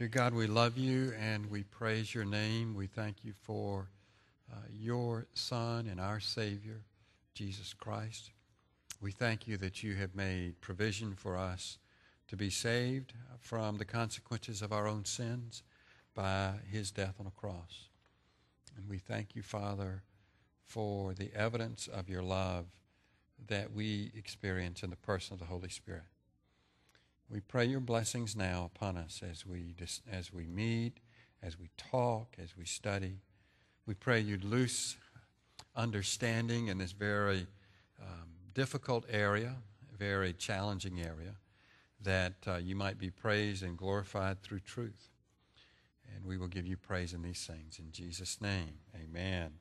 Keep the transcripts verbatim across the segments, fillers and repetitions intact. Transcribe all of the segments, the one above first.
Dear God, we love you and we praise your name. We thank you for uh, your Son and our Savior, Jesus Christ. We thank you that you have made provision for us to be saved from the consequences of our own sins by his death on a cross. And we thank you, Father, for the evidence of your love that we experience in the person of the Holy Spirit. We pray your blessings now upon us as we as we meet, as we talk, as we study. We pray you'd loose understanding in this very um, difficult area, very challenging area, that uh, you might be praised and glorified through truth. And we will give you praise in these things. In Jesus' name, amen.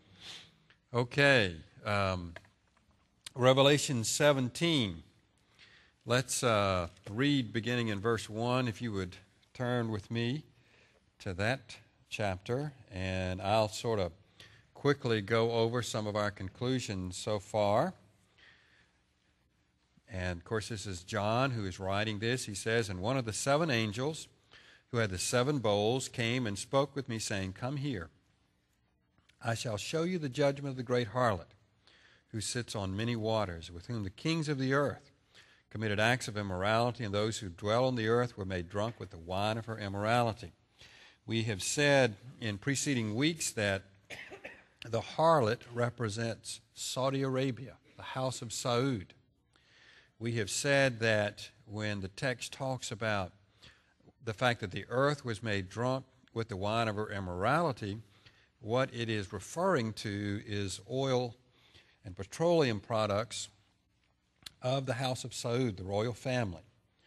Okay, um, Revelation seventeen. Let's uh, read beginning in verse one, if you would turn with me to that chapter, and I'll sort of quickly go over some of our conclusions so far. And, of course, this is John who is writing this. He says, "And one of the seven angels who had the seven bowls came and spoke with me, saying, 'Come here. I shall show you the judgment of the great harlot, who sits on many waters, with whom the kings of the earth committed acts of immorality, and those who dwell on the earth were made drunk with the wine of her immorality.'" We have said in preceding weeks that the harlot represents Saudi Arabia, the house of Saud. We have said that when the text talks about the fact that the earth was made drunk with the wine of her immorality, what it is referring to is oil and petroleum products of the house of Saud, the royal family.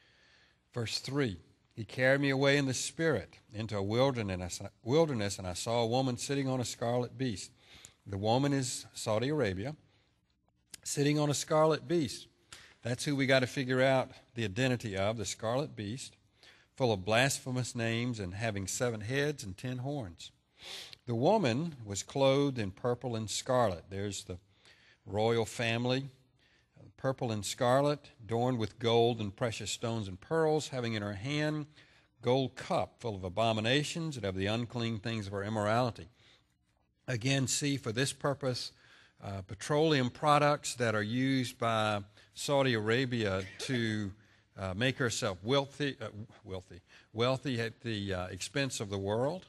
Verse three, "He carried me away in the spirit into a wilderness, wilderness, and I saw a woman sitting on a scarlet beast." The woman is Saudi Arabia, sitting on a scarlet beast. That's who we got to figure out the identity of, the scarlet beast, full of blasphemous names and having seven heads and ten horns. The woman was clothed in purple and scarlet. There's the royal family. Purple and scarlet, adorned with gold and precious stones and pearls, having in her hand gold cup full of abominations and of the unclean things of her immorality. Again, see, for this purpose, uh, petroleum products that are used by Saudi Arabia to uh, make herself wealthy, uh, wealthy, wealthy at the uh, expense of the world.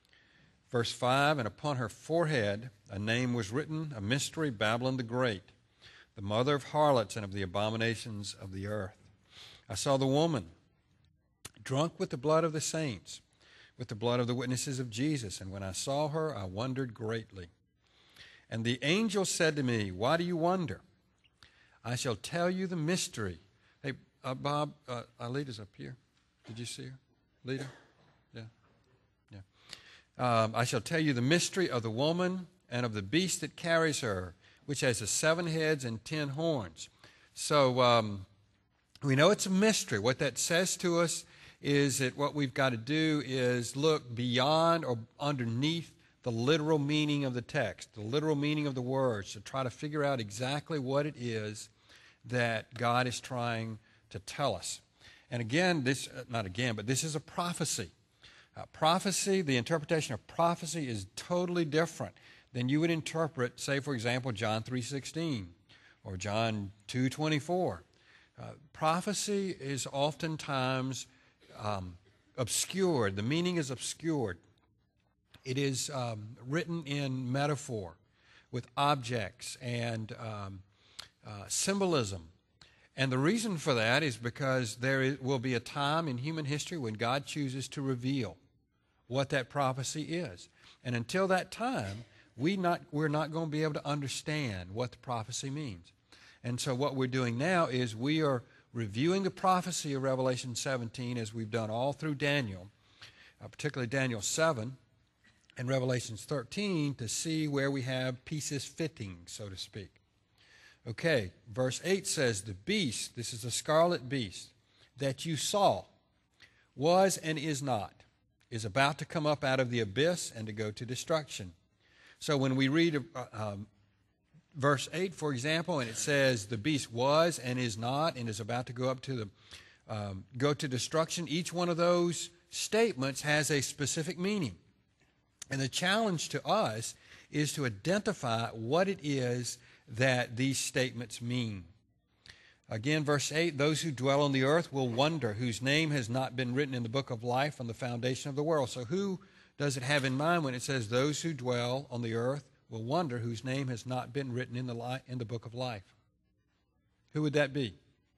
Verse five, "And upon her forehead a name was written, a mystery, Babylon the Great, the mother of harlots and of the abominations of the earth. I saw the woman drunk with the blood of the saints, with the blood of the witnesses of Jesus. And when I saw her, I wondered greatly. And the angel said to me, 'Why do you wonder? I shall tell you the mystery.'" Hey, uh, Bob, uh, Alita's up here. Did you see her? Lita? Yeah. Yeah. Um, "I shall tell you the mystery of the woman and of the beast that carries her, which has the seven heads and ten horns." So um, we know it's a mystery. What that says to us is that what we've got to do is look beyond or underneath the literal meaning of the text, the literal meaning of the words, to try to figure out exactly what it is that God is trying to tell us. And again, this, not again, but this is a prophecy. Uh, prophecy, the interpretation of prophecy is totally different than you would interpret, say, for example, John three sixteen or John two twenty-four. Uh, prophecy is oftentimes um, obscured. The meaning is obscured. It is um, written in metaphor with objects and um, uh, symbolism. And the reason for that is because there is, will be a time in human history when God chooses to reveal what that prophecy is. And until that time, We not, we're not going to be able to understand what the prophecy means. And so what we're doing now is we are reviewing the prophecy of Revelation seventeen as we've done all through Daniel, uh, particularly Daniel seven and Revelation thirteen, to see where we have pieces fitting, so to speak. Okay, verse eight says, "The beast," this is the scarlet beast, "that you saw was and is not, is about to come up out of the abyss and to go to destruction." So when we read uh, um, verse eight, for example, and it says the beast was and is not and is about to go up to the um, go to destruction, each one of those statements has a specific meaning. And the challenge to us is to identify what it is that these statements mean. Again, verse eight, those who dwell on the earth will wonder, whose name has not been written in the book of life from the foundation of the world. So who does it have in mind when it says those who dwell on the earth will wonder, whose name has not been written in the li- in the book of life? Who would that be?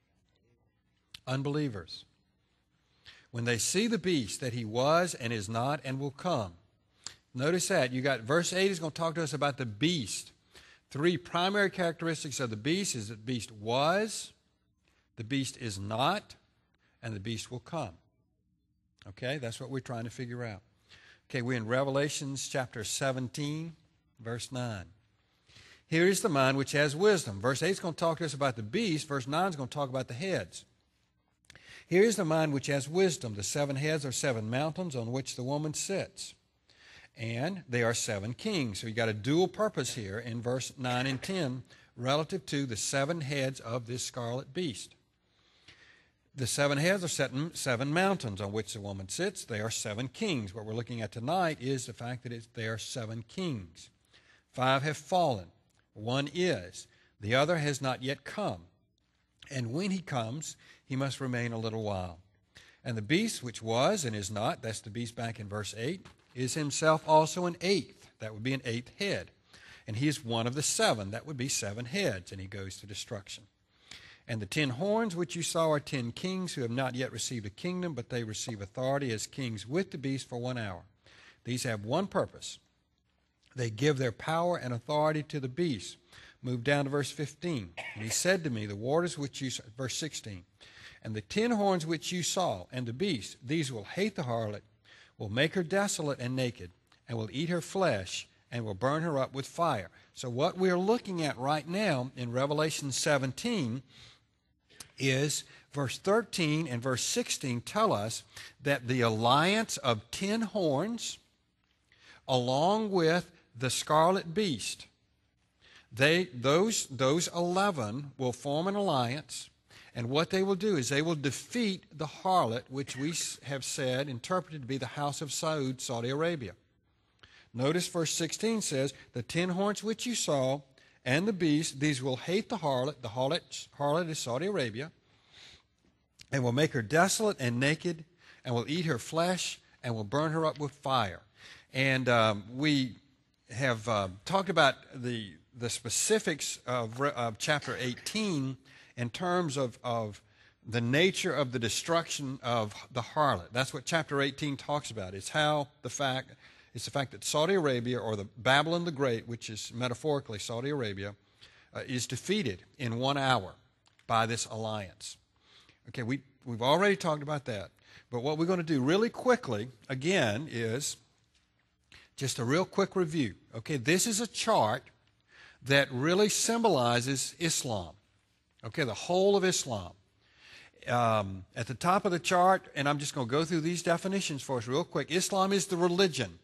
Unbelievers. When they see the beast, that he was and is not and will come. Notice that. You got verse eight is going to talk to us about the beast. Three primary characteristics of the beast is that the beast was, the beast is not, and the beast will come. Okay, that's what we're trying to figure out. Okay, we're in Revelations chapter seventeen, verse nine. Here is the mind which has wisdom. Verse eight is going to talk to us about the beast. Verse nine is going to talk about the heads. Here is the mind which has wisdom. The seven heads are seven mountains on which the woman sits. And they are seven kings. So you got a dual purpose here in verse nine and ten relative to the seven heads of this scarlet beast. The seven heads are seven, seven mountains on which the woman sits. They are seven kings. What we're looking at tonight is the fact that it's, they are seven kings. Five have fallen. One is. The other has not yet come. And when he comes, he must remain a little while. And the beast which was and is not, that's the beast back in verse eight, is himself also an eighth. That would be an eighth head. And he is one of the seven. That would be seven heads. And he goes to destruction. And the ten horns which you saw are ten kings who have not yet received a kingdom, but they receive authority as kings with the beast for one hour. These have one purpose. They give their power and authority to the beast. Move down to verse fifteen. And he said to me, the waters which you, verse sixteen, and the ten horns which you saw, and the beast, these will hate the harlot, will make her desolate and naked, and will eat her flesh, and will burn her up with fire. So what we're looking at right now in Revelation seventeen is verse thirteen and verse sixteen tell us that the alliance of ten horns, along with the scarlet beast, they those those eleven will form an alliance. And what they will do is they will defeat the harlot, which we have said, interpreted to be the house of Saud, Saudi Arabia. Notice verse sixteen says, the ten horns which you saw, and the beast, these will hate the harlot. The harlot, harlot is Saudi Arabia. And will make her desolate and naked, and will eat her flesh, and will burn her up with fire. And um, we have uh, talked about the, the specifics of, of chapter eighteen in terms of, of the nature of the destruction of the harlot. That's what chapter eighteen talks about. It's how the fact, it's the fact that Saudi Arabia, or the Babylon the Great, which is metaphorically Saudi Arabia, uh, is defeated in one hour by this alliance. Okay, we, we've already talked about that. But what we're going to do really quickly, again, is just a real quick review. Okay, this is a chart that really symbolizes Islam. Okay, the whole of Islam. Um, at the top of the chart, and I'm just going to go through these definitions for us real quick. Islam is the religion.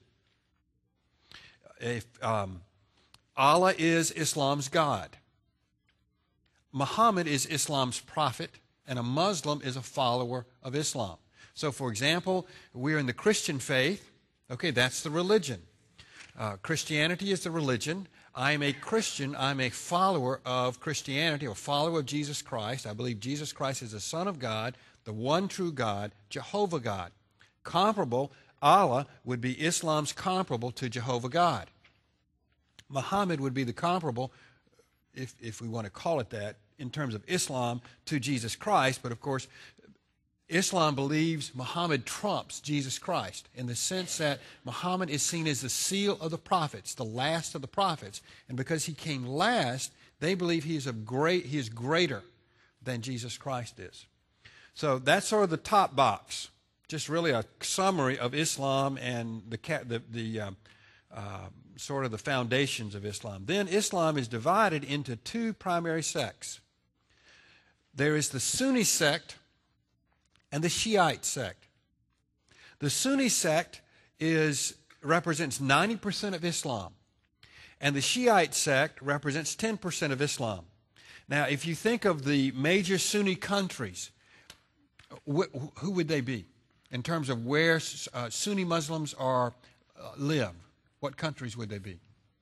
If, um, Allah is Islam's God. Muhammad is Islam's prophet, and a Muslim is a follower of Islam. So, for example, we're in the Christian faith. Okay, that's the religion. Uh, Christianity is the religion. I'm a Christian. I'm a follower of Christianity, a follower of Jesus Christ. I believe Jesus Christ is the Son of God, the one true God, Jehovah God. Comparable, Allah would be Islam's comparable to Jehovah God. Muhammad would be the comparable, if, if we want to call it that, in terms of Islam, to Jesus Christ. But of course, Islam believes Muhammad trumps Jesus Christ in the sense that Muhammad is seen as the seal of the prophets, the last of the prophets. And because he came last, they believe he is, a great, he is greater than Jesus Christ is. So that's sort of the top box, just really a summary of Islam and the, the, the uh, uh, sort of the foundations of Islam. Then Islam is divided into two primary sects. There is the Sunni sect and the Shiite sect. The Sunni sect is, represents ninety percent of Islam, and the Shiite sect represents ten percent of Islam. Now, if you think of the major Sunni countries, wh- who would they be? in terms of where uh, Sunni Muslims are uh, live, what countries would they be?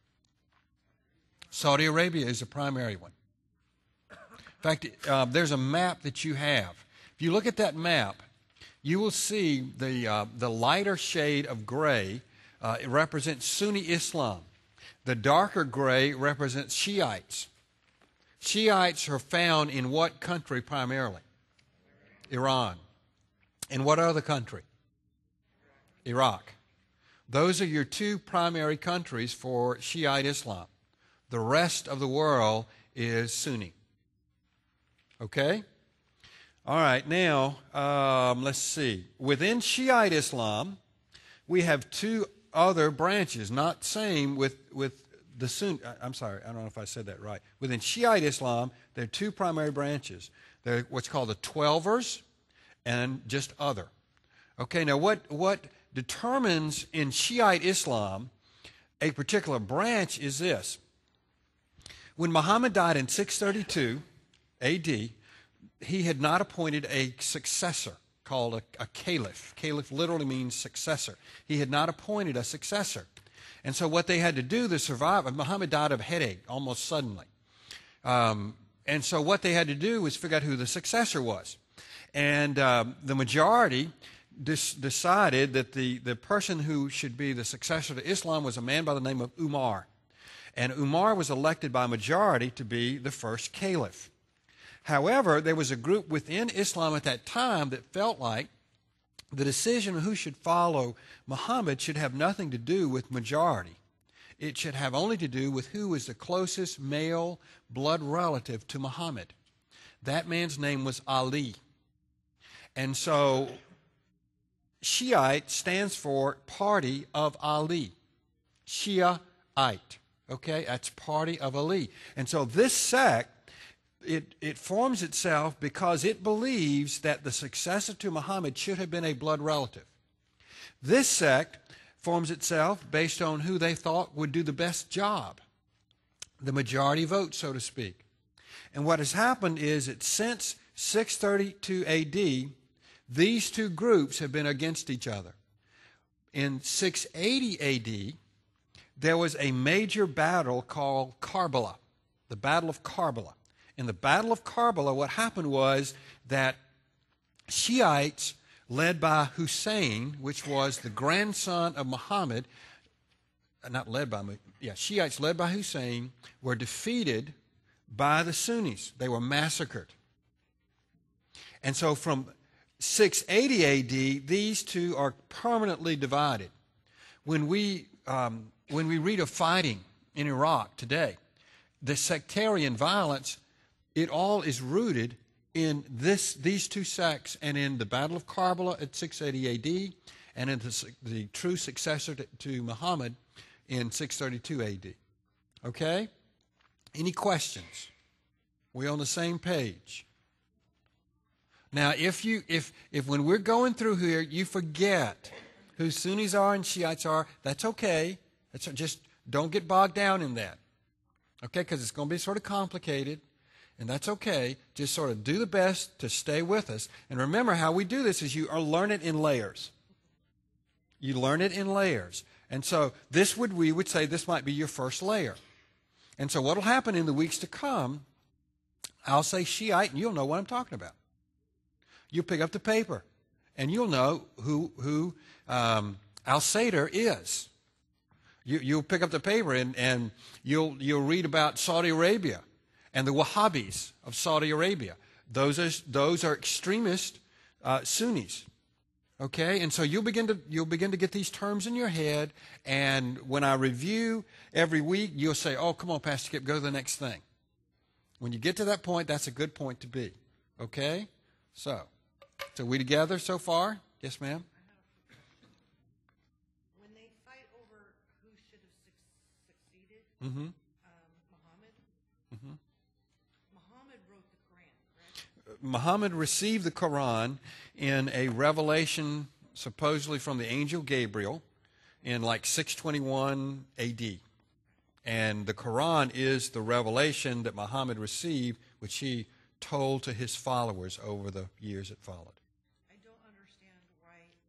Saudi Arabia is the primary one. In fact, uh, there's a map that you have. If you look at that map, you will see the, uh, the lighter shade of gray. Uh, it represents Sunni Islam. The darker gray represents Shiites. Shiites are found in what country primarily? Iran. In what other country? Iraq. Those are your two primary countries for Shiite Islam. The rest of the world is Sunni. Okay? All right, now, um, let's see. Within Shiite Islam, we have two other branches, not same with, with the Sunni. I'm sorry, I don't know if I said that right. Within Shiite Islam, there are two primary branches. They're what's called the Twelvers and just other. Okay, now what, what determines in Shiite Islam a particular branch is this. When Muhammad died in six thirty-two A D, he had not appointed a successor called a, a caliph. Caliph literally means successor. He had not appointed a successor. And so what they had to do to survive, Muhammad died of a headache almost suddenly. Um, and so what they had to do was figure out who the successor was. And um, the majority dis- decided that the, the person who should be the successor to Islam was a man by the name of Umar. And Umar was elected by majority to be the first caliph. However, there was a group within Islam at that time that felt like the decision of who should follow Muhammad should have nothing to do with majority. It should have only to do with who was the closest male blood relative to Muhammad. That man's name was Ali. And so Shiite stands for Party of Ali. Shiite. Okay, that's Party of Ali. And so this sect, It, it forms itself because it believes that the successor to Muhammad should have been a blood relative. This sect forms itself based on who they thought would do the best job, the majority vote, so to speak. And what has happened is that since six thirty-two A D, these two groups have been against each other. In six eighty A D, there was a major battle called Karbala, the Battle of Karbala. In the Battle of Karbala, what happened was that Shiites, led by Hussein, which was the grandson of Muhammad, not led by, yeah, Shiites led by Hussein, were defeated by the Sunnis. They were massacred. And so from six eighty A D, these two are permanently divided. When we, um, when we read of fighting in Iraq today, the sectarian violence, it all is rooted in this, these two sects and in the Battle of Karbala at six eighty A D and in the, the true successor to, to Muhammad in six thirty-two A D. Okay? Any questions? We on the same page? Now, if you if if when we're going through here you forget who Sunnis are and Shiites are, that's okay. That's just don't get bogged down in that. Okay? Because it's going to be sort of complicated. And that's okay. Just sort of do the best to stay with us. And remember how we do this is you learn it in layers. You learn it in layers. And so this would, we would say this might be your first layer. And so what will happen in the weeks to come, I'll say Shiite and you'll know what I'm talking about. You'll pick up the paper and you'll know who, who um, Al-Sadr is. You, you'll pick up the paper and, and you'll, you'll read about Saudi Arabia and the Wahhabis of Saudi Arabia. Those are, those are extremist uh, Sunnis. Okay? And so you'll begin to you'll begin to get these terms in your head, and when I review every week, you'll say, oh, come on, Pastor Skip, go to the next thing. When you get to that point, that's a good point to be. Okay? So, so we together so far? Yes, ma'am? When they fight over who should have su- succeeded, Mm-hmm. um, Muhammad, Mm-hmm. Muhammad wrote the Quran, correct? Muhammad received the Quran in a revelation supposedly from the angel Gabriel in like six twenty-one A D. And the Quran is the revelation that Muhammad received, which he told to his followers over the years that followed. I don't understand why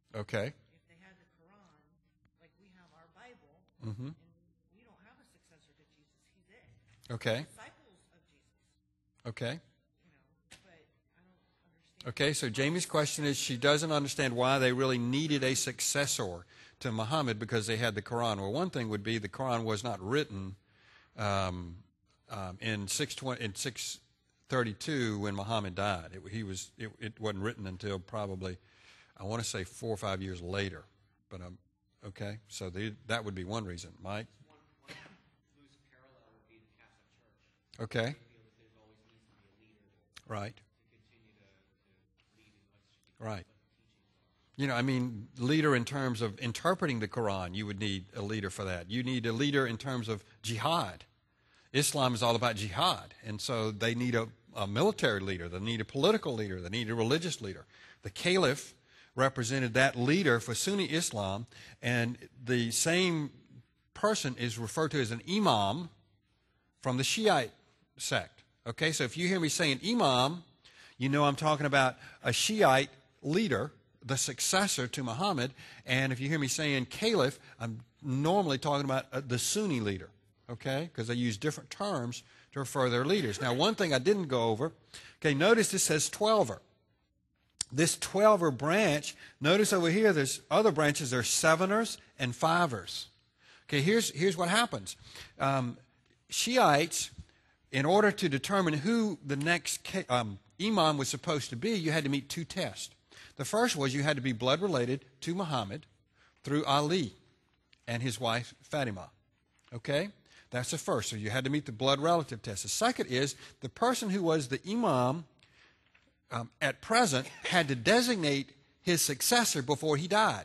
Okay. If they had the Quran, like we have our Bible, Mm-hmm. and we don't have a successor to Jesus. He's it. Okay. Disciples of Jesus. Okay. You know, but I don't understand. Okay, so Jamie's question is she doesn't understand why they really needed a successor to Muhammad because they had the Quran. Well, one thing would be the Quran was not written um, um, in six twenty in six thirty-two when Muhammad died. It, he was it, it wasn't written until probably I want to say four or five years later. But um, okay, so the, that would be one reason, Mike. One, one loose parallel would be the Catholic Church. Okay, They feel that there always needs to be a leader right, to continue to, to lead in what's right. what the teachings are. You know, I mean, leader in terms of interpreting the Quran, you would need a leader for that. You need a leader in terms of jihad. Islam is all about jihad, and so they need a, a military leader, they need a political leader, they need a religious leader. The caliph represented that leader for Sunni Islam, and the same person is referred to as an imam from the Shiite sect. Okay, so if you hear me saying imam, you know I'm talking about a Shiite leader, the successor to Muhammad, and if you hear me saying caliph, I'm normally talking about uh, the Sunni leader, okay, because they use different terms to refer to their leaders. Now, one thing I didn't go over, okay, notice this says twelver. This twelver branch, notice over here there's other branches, there's seveners and fivers. Okay, here's, here's what happens. Um, Shiites, in order to determine who the next um, imam was supposed to be, you had to meet two tests. The first was you had to be blood related to Muhammad through Ali and his wife Fatima. Okay? That's the first. So you had to meet the blood relative test. The second is the person who was the imam um, at present had to designate his successor before he died.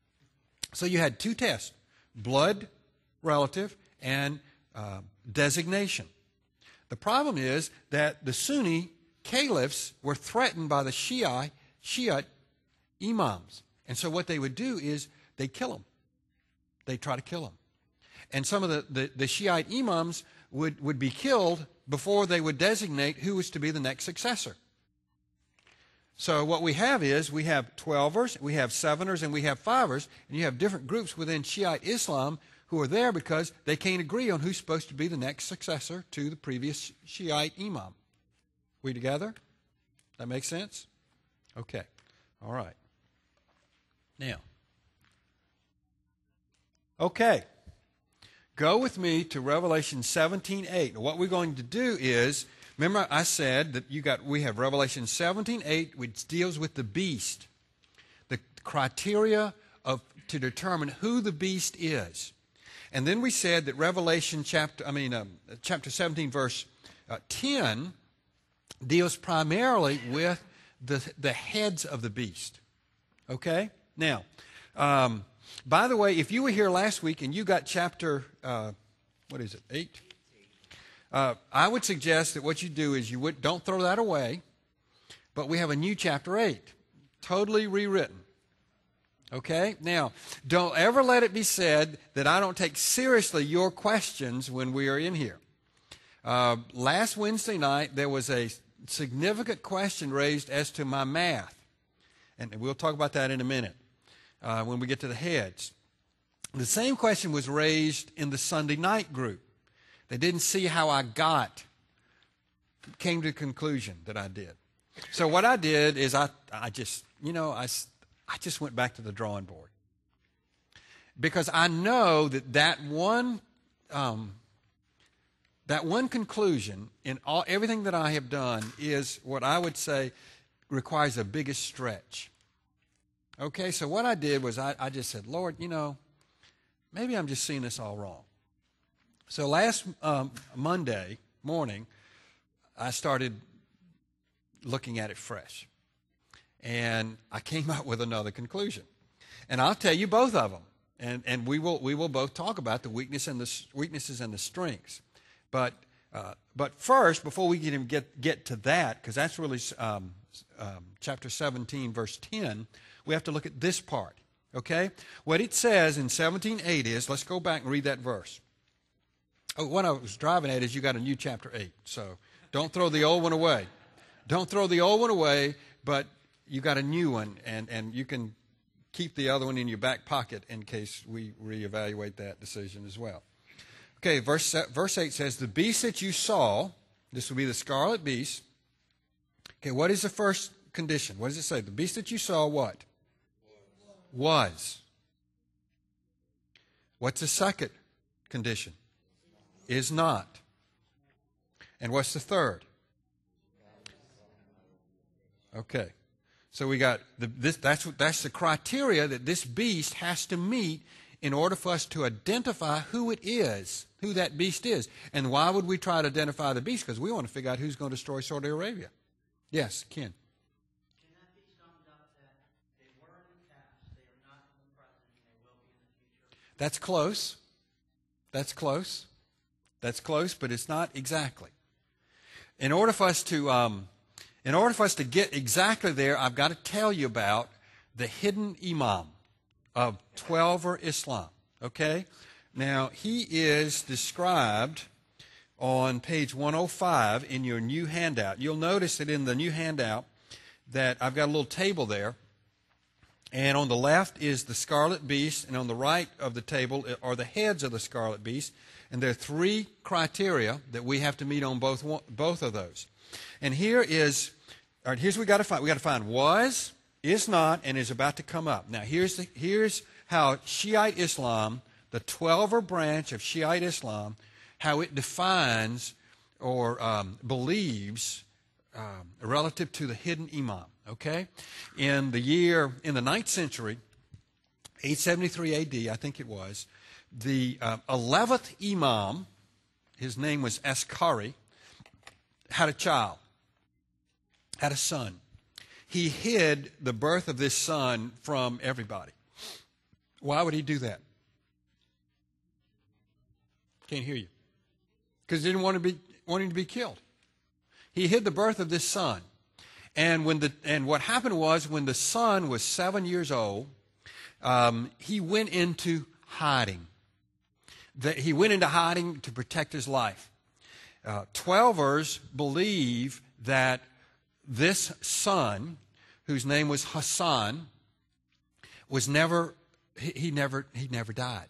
So you had two tests, blood relative and uh, designation. The problem is that the Sunni caliphs were threatened by the Shiite, Shiite imams. And so what they would do is they'd kill them. They'd try to kill them. And some of the, the, the Shiite imams would, would be killed before they would designate who was to be the next successor. So what we have is we have twelvers, we have seveners, and we have fivers, and you have different groups within Shiite Islam who are there because they can't agree on who's supposed to be the next successor to the previous Shiite imam. We together? That makes sense? Okay. All right. Now, okay. Go with me to Revelation seventeen eight. Now, what we're going to do is, remember I said that you got we have Revelation seventeen eight, which deals with the beast, the criteria of to determine who the beast is, and then we said that Revelation chapter I mean um, chapter seventeen verse uh, ten deals primarily with the the heads of the beast. Okay, now. Um, By the way, if you were here last week and you got chapter, uh, what is it, eight? Uh, I would suggest that what you do is you would, don't throw that away, but we have a new chapter eight, totally rewritten. Okay? Now, don't ever let it be said that I don't take seriously your questions when we are in here. Uh, last Wednesday night, there was a significant question raised as to my math, and we'll talk about that in a minute. Uh, when we get to the heads. The same question was raised in the Sunday night group. They didn't see how I got, came to the conclusion that I did. So what I did is I, I just, you know, I, I just went back to the drawing board. Because I know that that one, um, that one conclusion in all, everything that I have done is what I would say requires the biggest stretch. Okay, so what I did was I, I just said, Lord, you know, maybe I'm just seeing this all wrong. So last um, Monday morning, I started looking at it fresh. And I came up with another conclusion. And I'll tell you both of them. And, and we will we will both talk about the weakness and the weaknesses and the strengths. But uh, but first, before we can even get, get to that, because that's really um, um, chapter seventeen, verse ten, we have to look at this part, okay? What it says in seventeen eight is, let's go back and read that verse. Oh, what I was driving at is you got a new chapter eight, so don't throw the old one away. Don't throw the old one away, but you got a new one, and, and you can keep the other one in your back pocket in case we reevaluate that decision as well. Okay, verse, verse eight says, the beast that you saw, this will be the scarlet beast. Okay, what is the first condition? What does it say? The beast that you saw, what? Was. Was. What's the second condition? Is not. And what's the third? Okay. So we got the, this. That's what, that's the criteria that this beast has to meet in order for us to identify who it is, who that beast is. And why would we try to identify the beast? Because we want to figure out who's going to destroy Saudi Arabia. Yes, Ken. Can that be summed up that they were in the past, they are not in the present, and they will be in the future? That's close. That's close. That's close, but it's not exactly. In order for us to, um, in order for us to get exactly there, I've got to tell you about the hidden imam of Twelver Islam. Okay? Now, he is described on page one oh five in your new handout. You'll notice that in the new handout that I've got a little table there. And on the left is the scarlet beast, and on the right of the table are the heads of the scarlet beast. And there are three criteria that we have to meet on both both of those. And here is, all right, here's what we got to find. We got to find was, is not, and is about to come up. Now here's the, here's how Shiite Islam, the Twelver branch of Shiite Islam, how it defines or um, believes um, relative to the hidden imam. Okay, in the year in the ninth century, eight seventy-three A D, I think it was. The uh, eleventh imam, his name was Askari, had a child, had a son. He hid the birth of this son from everybody. Why would he do that? Can't hear you. Because he didn't want to be want him to be killed. He hid the birth of this son. And when the and what happened was when the son was seven years old, um, he went into hiding. That he went into hiding to protect his life. Uh, Twelvers believe that this son, whose name was Hassan, was never he, he never he never died.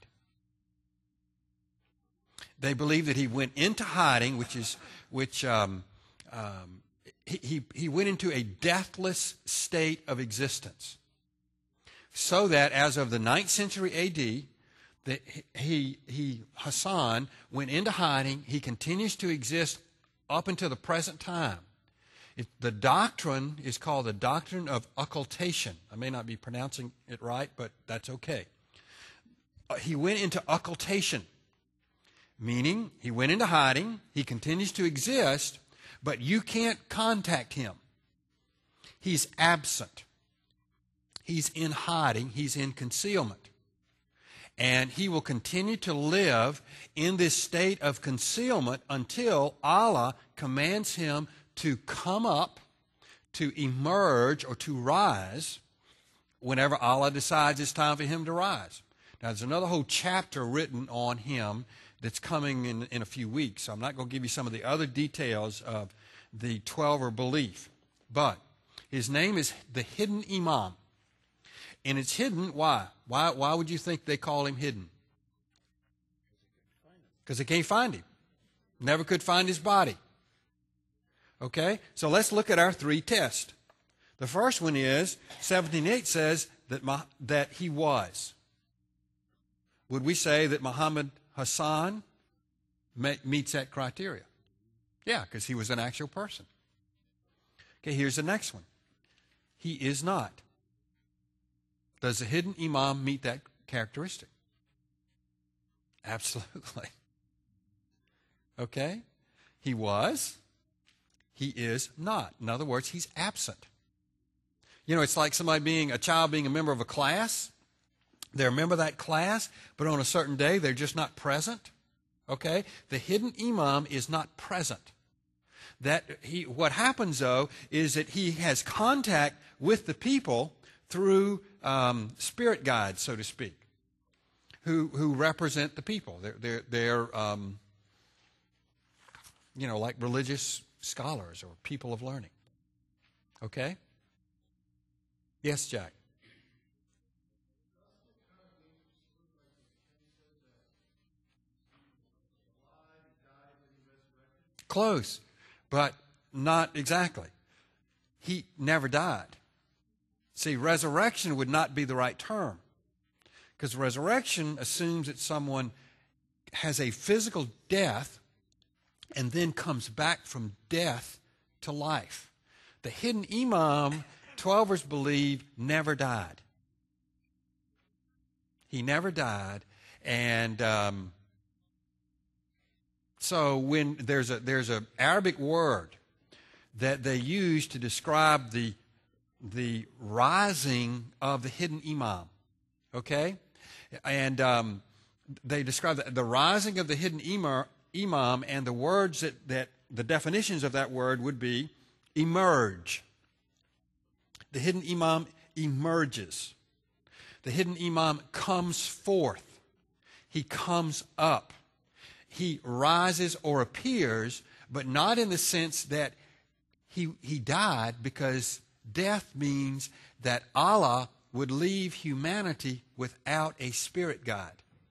They believe that he went into hiding, which is which um, um, he, he he went into a deathless state of existence, so that as of the ninth century A D, that he, he, Hassan, went into hiding. He continues to exist up until the present time. It, the doctrine is called the doctrine of occultation. I may not be pronouncing it right, but that's okay. Uh, he went into occultation, meaning he went into hiding. He continues to exist, but you can't contact him. He's absent. He's in hiding. He's in concealment. And he will continue to live in this state of concealment until Allah commands him to come up, to emerge, or to rise whenever Allah decides it's time for him to rise. Now, there's another whole chapter written on him that's coming in, in a few weeks. So I'm not going to give you some of the other details of the Twelver belief. But his name is the hidden imam. And it's hidden, why? Why Why would you think they call him hidden? Because they can't find him. Never could find his body. Okay? So let's look at our three tests. The first one is, seventeen eight says that, that he was. Would we say that Muhammad Hassan meets that criteria? Yeah, because he was an actual person. Okay, here's the next one. He is not. Does the hidden imam meet that characteristic? Absolutely. Okay? He was. He is not. In other words, he's absent. You know, it's like somebody being, a child being a member of a class. They're a member of that class, but on a certain day, they're just not present. Okay? The hidden imam is not present. That he, what happens, though, is that he has contact with the people through um, spirit guides, so to speak, who who represent the people. They're they're, they're um, you know, like religious scholars or people of learning. Okay? Yes, Jack. Close, but not exactly. He never died. See, resurrection would not be the right term, because resurrection assumes that someone has a physical death and then comes back from death to life. The hidden imam, Twelvers believe, never died. He never died. And um, so when there's a there's an Arabic word that they use to describe the the rising of the hidden imam, okay? And um, they describe the, the rising of the hidden imam, imam, and the words that, that the definitions of that word would be emerge. The hidden imam emerges. The hidden imam comes forth. He comes up. He rises or appears, but not in the sense that he, he died, because death means that Allah would leave humanity without a spirit guide.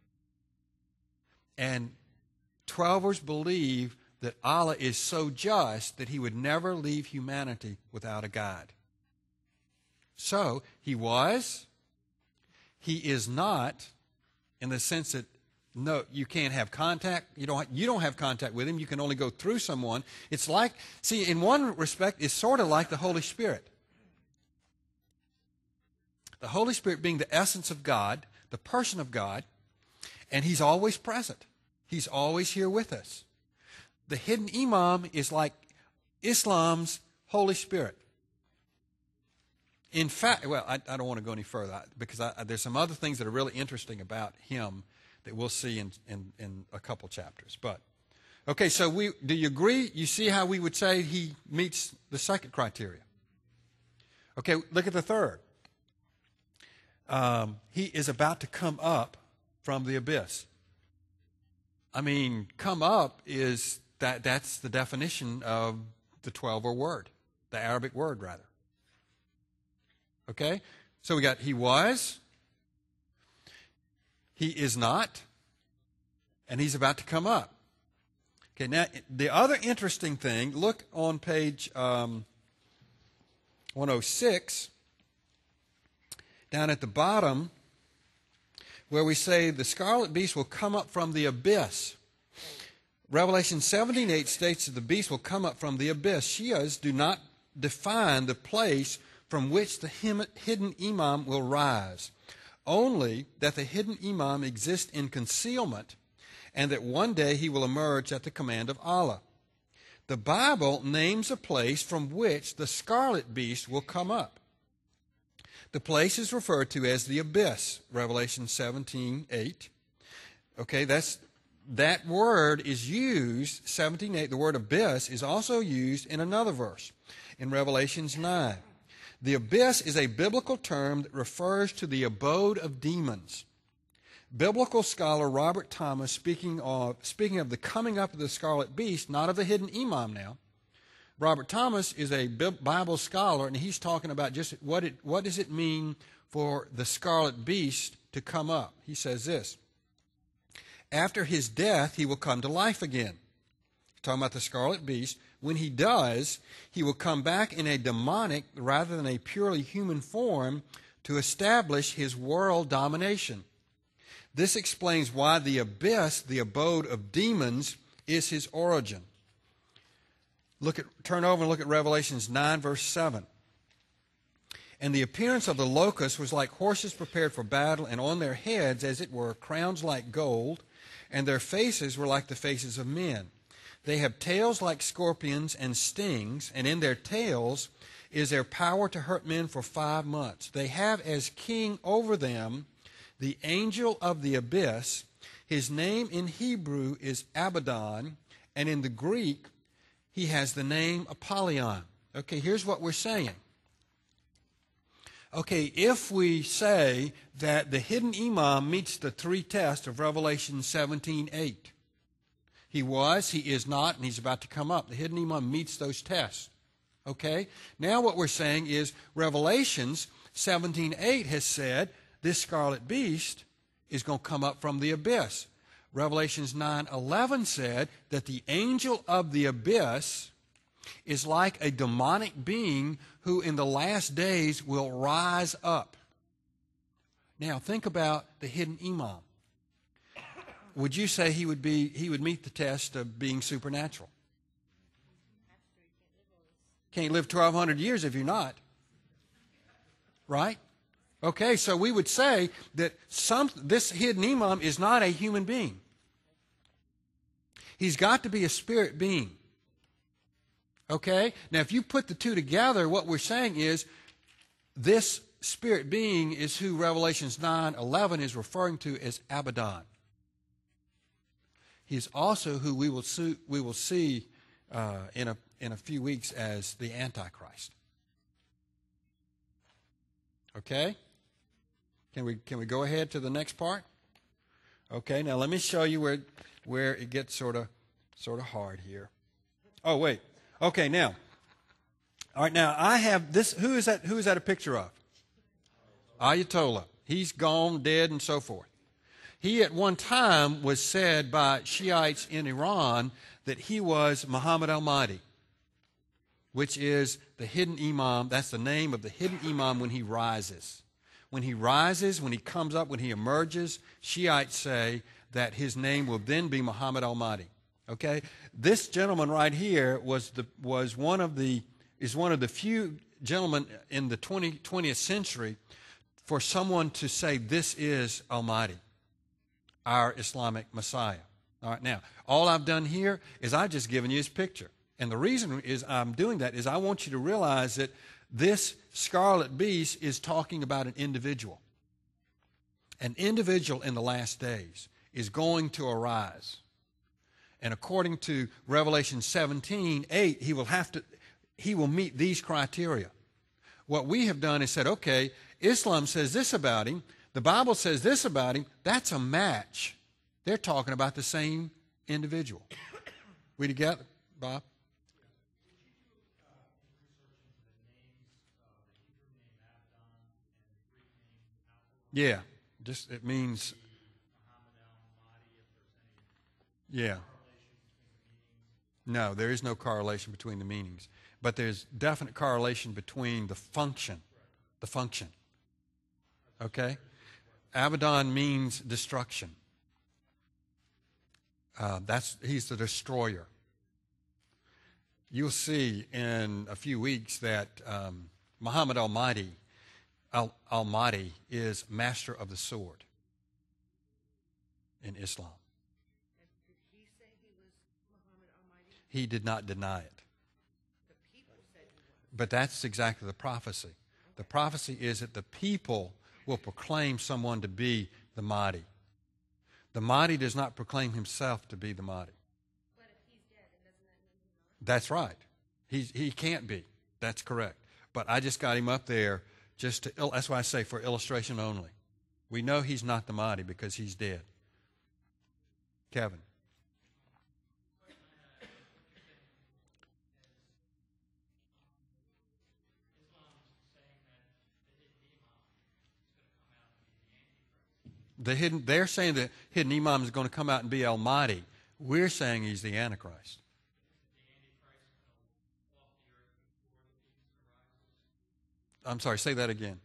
And Twelvers believe that Allah is so just that he would never leave humanity without a guide. So, he was, he is not, in the sense that, no, you can't have contact. You don't, you don't have contact with him. You can only go through someone. It's like, see, in one respect, it's sort of like the Holy Spirit. The Holy Spirit being the essence of God, the person of God, and he's always present. He's always here with us. The hidden imam is like Islam's Holy Spirit. In fact, well, I, I don't want to go any further, because I, I, there's some other things that are really interesting about him that we'll see in, in, in a couple chapters. But, okay, so we do you agree? You see how we would say he meets the second criteria? Okay, look at the third. Um, he is about to come up from the abyss. I mean, come up is, that that's the definition of the Twelver word, the Arabic word, rather. Okay? So we got he was, he is not, and he's about to come up. Okay, now the other interesting thing, look on page um, one oh six, down at the bottom, where we say the scarlet beast will come up from the abyss. Revelation seventeen eight states that the beast will come up from the abyss. Shias do not define the place from which the hidden imam will rise, only that the hidden imam exists in concealment and that one day he will emerge at the command of Allah. The Bible names a place from which the scarlet beast will come up. The place is referred to as the abyss, Revelation seventeen eight. Okay, that's that word is used, seventeen eight, the word abyss is also used in another verse, in Revelations nine. The abyss is a biblical term that refers to the abode of demons. Biblical scholar Robert Thomas, speaking of, speaking of the coming up of the scarlet beast, not of the hidden imam now, Robert Thomas is a Bible scholar, and he's talking about just what it, what does it mean for the scarlet beast to come up. He says this: after his death, he will come to life again. He's talking about the scarlet beast. When he does, he will come back in a demonic rather than a purely human form to establish his world domination. This explains why the abyss, the abode of demons, is his origin. Look at, turn over and look at Revelations nine, verse seven. And the appearance of the locusts was like horses prepared for battle, and on their heads, as it were, crowns like gold, and their faces were like the faces of men. They have tails like scorpions and stings, and in their tails is their power to hurt men for five months. They have as king over them the angel of the abyss. His name in Hebrew is Abaddon, and in the Greek, he has the name Apollyon. Okay, here's what we're saying. Okay, if we say that the hidden imam meets the three tests of Revelation seventeen eight, he was, he is not, and he's about to come up. The hidden imam meets those tests. Okay? Now what we're saying is Revelations seventeen eight has said this scarlet beast is going to come up from the abyss. Revelations nine eleven said that the angel of the abyss is like a demonic being who in the last days will rise up. Now think about the hidden imam. Would you say he would be he would meet the test of being supernatural? Can't live twelve hundred years if you're not. Right? Okay, so we would say that some this hidden imam is not a human being. He's got to be a spirit being. Okay? Now, if you put the two together, what we're saying is this spirit being is who Revelations nine eleven is referring to as Abaddon. He is also who we will see, we will see uh, in, a, in a few weeks as the Antichrist. Okay? Can we, can we go ahead to the next part? Okay, now let me show you where, where it gets sort of sort of hard here. Oh, wait. Okay, now. All right, now I have this. Who is that? Who is that a picture of? Ayatollah. He's gone, dead, and so forth. He at one time was said by Shiites in Iran that he was Muhammad al-Mahdi, which is the hidden imam. That's the name of the hidden imam when he rises. When he rises, when he comes up, when he emerges, Shiites say that his name will then be Muhammad al-Mahdi. Okay? This gentleman right here was the was one of the is one of the few gentlemen in the twentieth century for someone to say this is Almighty, our Islamic Messiah. All right, now, all I've done here is I've just given you his picture. And the reason is I'm doing that is I want you to realize that this scarlet beast is talking about an individual. An individual in the last days is going to arise. And according to Revelation seventeen eight, he will have to he will meet these criteria. What we have done is said, okay, Islam says this about him, the Bible says this about him, that's a match. They're talking about the same individual. We together, Bob? Yeah, just it means, yeah. No, there is no correlation between the meanings. But there's definite correlation between the function. The function. Okay? Abaddon means destruction. Uh, that's he's the destroyer. You'll see in a few weeks that um, Muhammad Almighty, Al- Almighty is master of the sword in Islam. Did he say he was Muhammad Almighty? He did not deny it. The people said he was. But that's exactly the prophecy. The prophecy is that the people will proclaim someone to be the Mahdi. The Mahdi does not proclaim himself to be the Mahdi. But if he's dead, then doesn't that mean he's not? That's right. He, he can't be. That's correct. But I just got him up there just to, that's why I say for illustration only. We know he's not the Mahdi because he's dead. Kevin. The hidden, they're saying the hidden imam is going to come out and be Almighty. We're saying he's the Antichrist. I'm sorry, say that again.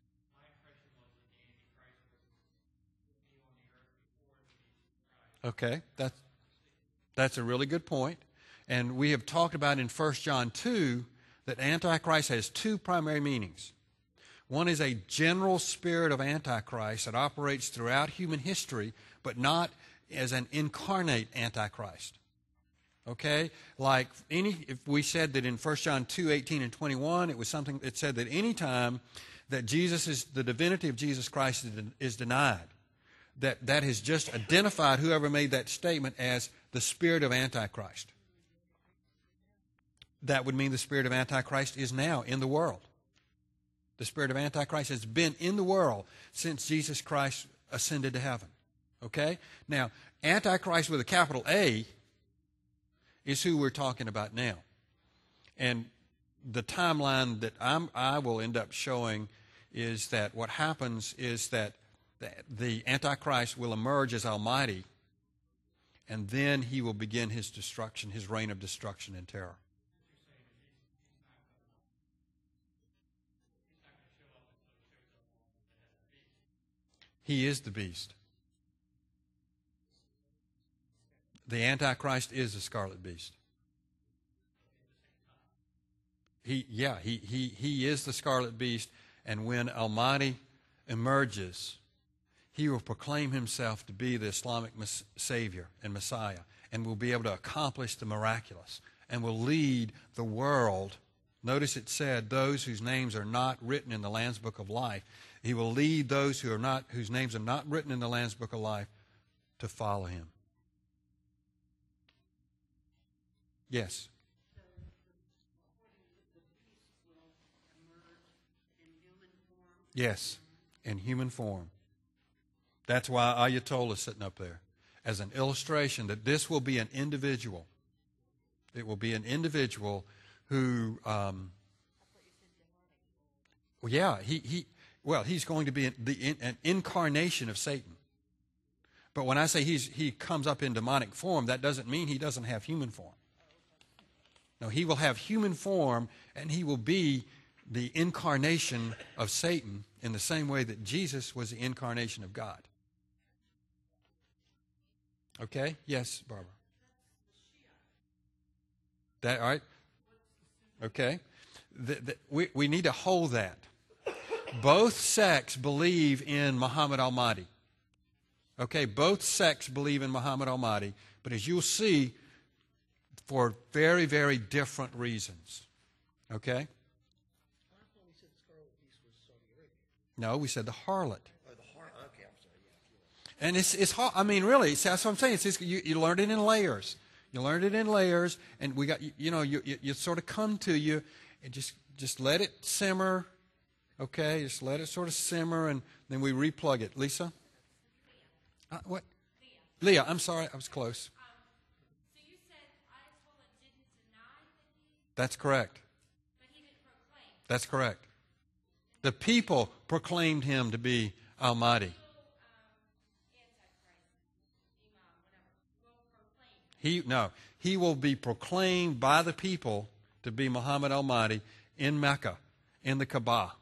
Okay, that's, that's a really good point. And we have talked about in First John two that Antichrist has two primary meanings. One is a general spirit of Antichrist that operates throughout human history, but not as an incarnate Antichrist. Okay? Like any, if we said that in First John two, eighteen and twenty-one, it was something that said that any time that Jesus is, the divinity of Jesus Christ is, is denied, that that has just identified whoever made that statement as the spirit of Antichrist. That would mean the spirit of Antichrist is now in the world. The spirit of Antichrist has been in the world since Jesus Christ ascended to heaven. Okay? Now, Antichrist with a capital A is who we're talking about now. And the timeline that I'm, I will end up showing is that what happens is that the Antichrist will emerge as Almighty, and then he will begin his destruction, his reign of destruction and terror. He is the beast. The Antichrist is the scarlet beast. He, yeah, he, he, he is the scarlet beast, and when Al-Mahdi emerges, he will proclaim himself to be the Islamic mes- Savior and Messiah, and will be able to accomplish the miraculous, and will lead the world. Notice it said, those whose names are not written in the Lamb's Book of Life. He will lead those who are not, whose names are not written in the Lamb's Book of Life to follow him. Yes? So, the, according to the beast will emerge in human form? Yes, in human form. That's why Ayatollah is sitting up there, as an illustration that this will be an individual. It will be an individual who, um, well, yeah, he, he, well, he's going to be an, the, an incarnation of Satan. But when I say he's, he comes up in demonic form, that doesn't mean he doesn't have human form. No, he will have human form, and he will be the incarnation of Satan in the same way that Jesus was the incarnation of God. Okay? Yes, Barbara. That all right? Okay. The, the, we, we need to hold that. Both sects believe in Muhammad al-Mahdi. Okay, both sects believe in Muhammad al-Mahdi, but as you'll see, for very, very different reasons. Okay? I thought we said the scarlet beast was Saudi Arabia. No, we said the harlot. Oh, the heart. Okay, I'm sorry. Yeah. And it's, it's hard. I mean, really, it's, that's what I'm saying. It's, it's, you, you learned it in layers. You learned it in layers, and we got, you, you know, you, you, you sort of come to you, and just, just let it simmer, okay? Just let it sort of simmer, and then we replug it. Lisa? Uh, what? Leah. Leah, I'm sorry, I was close. Um, so you said Ayatollah didn't deny that he, That's correct. but he didn't proclaim. That's correct. The people proclaimed him to be Al-Mahdi. No, um, Antichrist, Imam, whatever, will proclaim. He no, he will be proclaimed by the people to be Muhammad al-Mahdi in Mecca, in the Kaaba. Was, was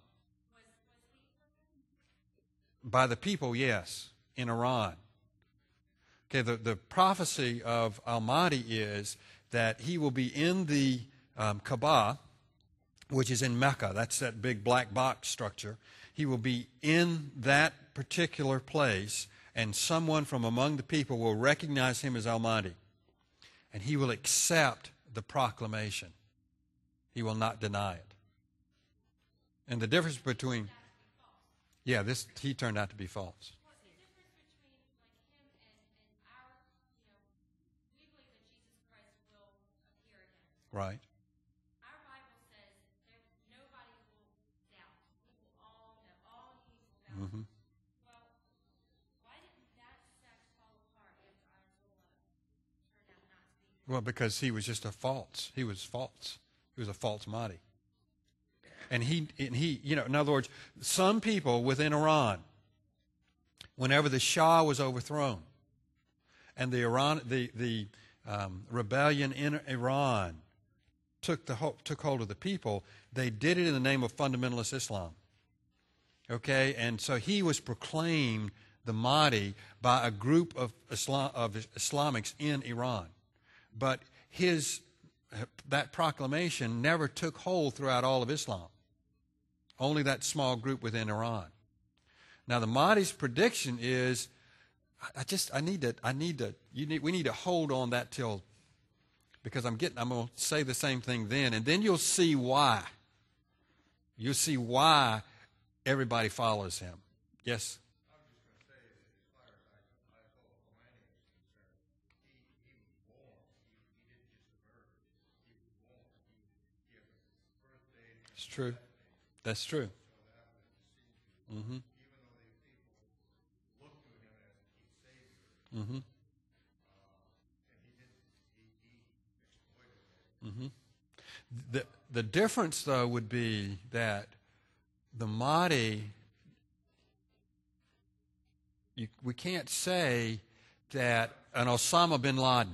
he proclaimed? By the people, yes, in Iran. Okay, the, the prophecy of al-Mahdi is that he will be in the um, Kaaba, which is in Mecca. That's that big black box structure. He will be in that particular place, and someone from among the people will recognize him as al-Mahdi. And he will accept the proclamation. He will not deny it. And the difference between... Yeah, this he turned out to be false. What's the difference between like him and, and our, you know, we believe that Jesus Christ will appear again. Right. Our Bible says there nobody will doubt. We will all know, all knees will bow. Mm-hmm. Well, why didn't that sect fall apart after Ayatollah turned out not to be? Well, because he was just a false. He was false. He was a false Mahdi. And he, and he, you know, in other words, some people within Iran, whenever the Shah was overthrown, and the Iran, the the um, rebellion in Iran took the ho- took hold of the people, they did it in the name of fundamentalist Islam. Okay, and so he was proclaimed the Mahdi by a group of Islam, of Islamics in Iran, but his that proclamation never took hold throughout all of Islam. Only that small group within Iran. Now the Mahdi's prediction is, I just I need to I need to you need we need to hold on that till, because I'm getting I'm going to say the same thing then, and then you'll see why. You'll see why everybody follows him. Yes. It's true. That's true. Mm-hmm. Mm-hmm. Mm-hmm. The the difference though would be that the Mahdi, you, we can't say that an Osama bin Laden.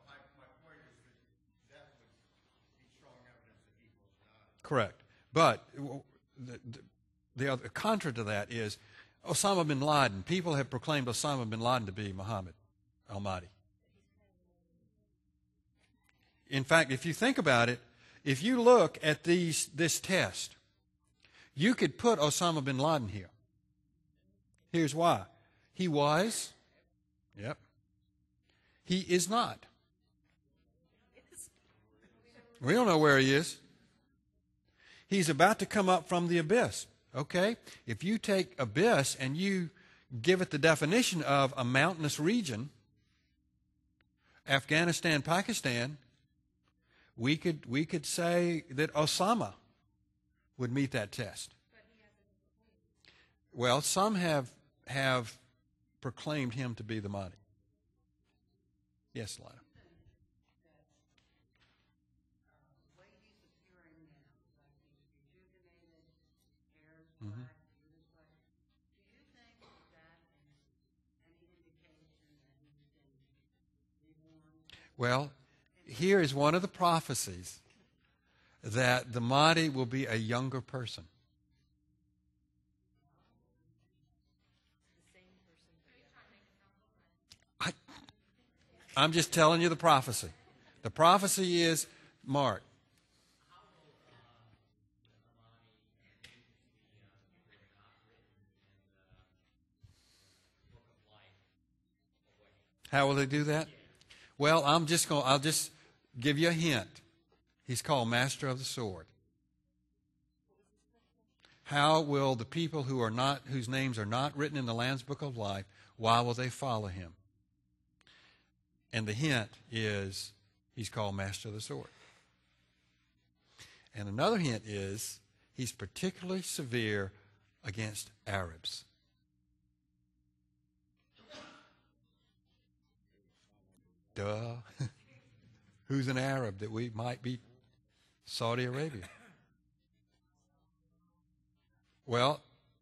Correct. But the, the, the other contra to that is Osama bin Laden. People have proclaimed Osama bin Laden to be Muhammad al-Mahdi. In fact, if you think about it, if you look at these this test, you could put Osama bin Laden here. Here's why. He was. Yep. He is not. We don't know where he is. He's about to come up from the abyss. Okay? If you take abyss and you give it the definition of a mountainous region, Afghanistan, Pakistan, we could we could say that Osama would meet that test. Well, some have have proclaimed him to be the Mahdi. Yes, Lana. Mm-hmm. Well, here is one of the prophecies that the Mahdi will be a younger person. I, I'm just telling you the prophecy. The prophecy is, Mark. How will they do that? Well, I'm just going. I'll just give you a hint. He's called Master of the Sword. How will the people who are not, whose names are not written in the Lamb's Book of Life, why will they follow him? And the hint is he's called Master of the Sword. And another hint is he's particularly severe against Arabs. Duh. Who's an Arab that we might be? Saudi Arabia. Well,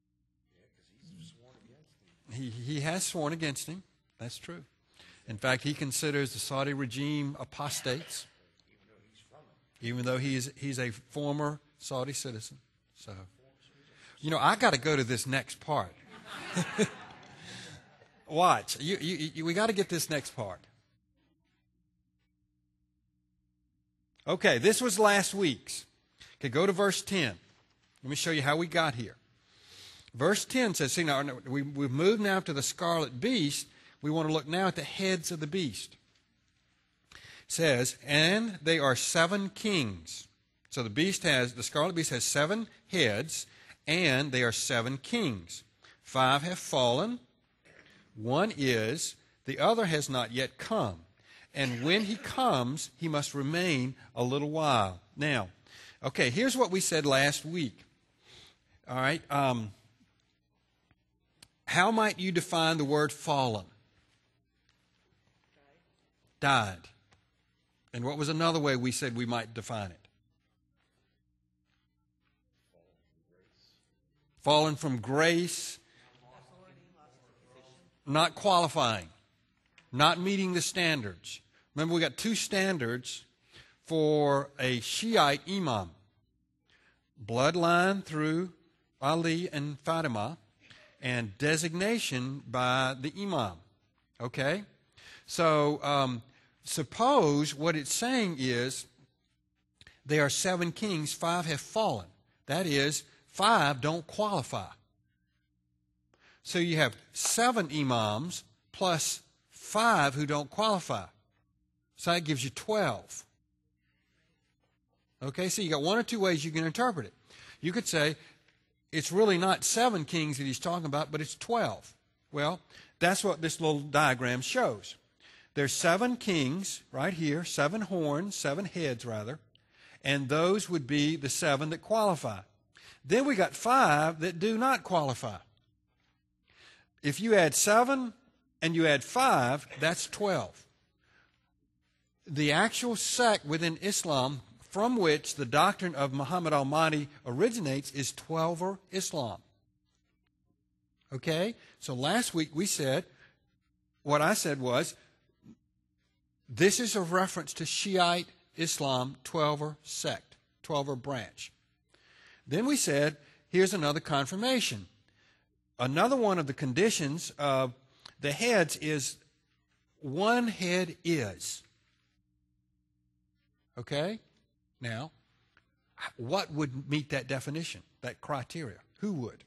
he, he has sworn against him. That's true. In fact, he considers the Saudi regime apostates, even though he's, he's a former Saudi citizen. So, you know, I got to go to this next part. Watch. You, you, you, we got to get this next part. Okay, this was last week's. Okay, go to verse ten. Let me show you how we got here. Verse ten says, see, now we, we've moved now to the scarlet beast. We want to look now at the heads of the beast. It says, and they are seven kings. So the beast has, the scarlet beast has seven heads, and they are seven kings. Five have fallen. One is, the other has not yet come. And when he comes, he must remain a little while. Now, okay, here's what we said last week. All right. Um, how might you define the word fallen? Died. And what was another way we said we might define it? Fallen from grace. Not qualifying. Not meeting the standards. Remember, we got two standards for a Shiite imam. Bloodline through Ali and Fatima, and designation by the imam. Okay? So, um, suppose what it's saying is there are seven kings, five have fallen. That is, five don't qualify. So you have seven imams plus five who don't qualify. So that gives you twelve. Okay, so you got one or two ways you can interpret it. You could say it's really not seven kings that he's talking about, but it's twelve. Well, that's what this little diagram shows. There's seven kings right here, seven horns, seven heads rather, and those would be the seven that qualify. Then we got five that do not qualify. If you add seven and you add five, that's twelve. The actual sect within Islam from which the doctrine of Muhammad al-Mahdi originates is Twelver Islam. Okay? So last week we said, what I said was, This is a reference to Shiite Islam, twelver sect, twelver branch. Then we said, here's another confirmation. Another one of the conditions of the heads is one head is. Okay? Now, what would meet that definition, that criteria? Who would?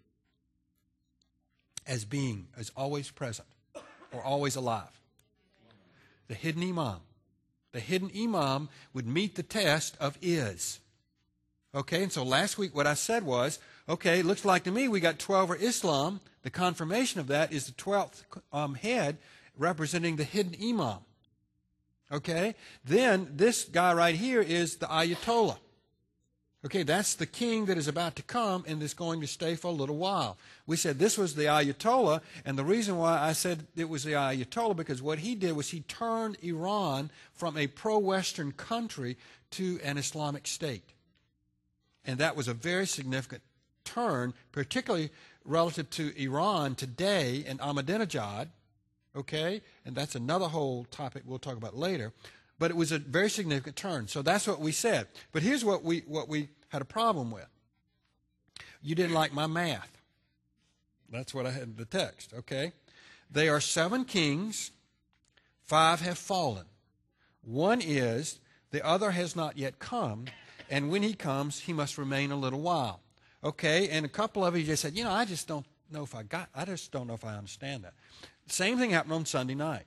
As being, as always present, or always alive. The hidden imam. The hidden imam would meet the test of is. Okay, and so last week what I said was, okay, it looks like to me we got twelver Islam. The confirmation of that is the twelfth um, head representing the hidden imam. Okay, then this guy right here is the Ayatollah. Okay, that's the king that is about to come and is going to stay for a little while. We said this was the Ayatollah, and the reason why I said it was the Ayatollah, because what he did was he turned Iran from a pro-Western country to an Islamic state. And that was a very significant turn, particularly relative to Iran today and Ahmadinejad, okay? And that's another whole topic we'll talk about later. But it was a very significant turn. So that's what we said. But here's what we what we had a problem with. You didn't like my math. That's what I had in the text, okay? They are seven kings, five have fallen. One is, the other has not yet come, and when he comes, he must remain a little while. Okay, and a couple of you just said, you know, I just don't know if I got, I just don't know if I understand that. Same thing happened on Sunday night.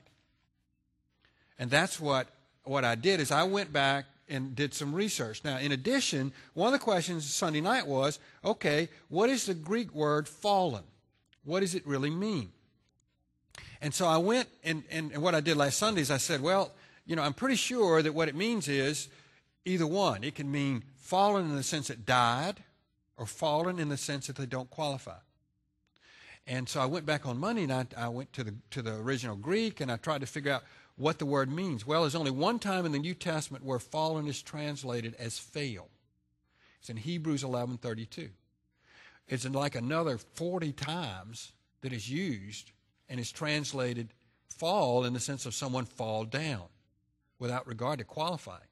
And that's what What I did is I went back and did some research. Now, in addition, one of the questions Sunday night was, okay, what is the Greek word fallen? What does it really mean? And so I went, and, and, and what I did last Sunday is I said, well, you know, I'm pretty sure that what it means is either one. It can mean fallen in the sense it died, or fallen in the sense that they don't qualify. And so I went back on Monday night, I went to the to the original Greek, and I tried to figure out what the word means. Well, there's only one time in the New Testament where fallen is translated as fail. It's in Hebrews eleven thirty-two. It's in like another forty times that is used and is translated fall in the sense of someone fall down without regard to qualifying.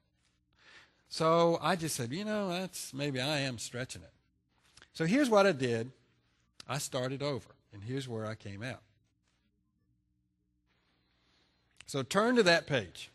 So I just said, you know, that's maybe I am stretching it. So here's what I did. I started over, and here's where I came out. So turn to that page.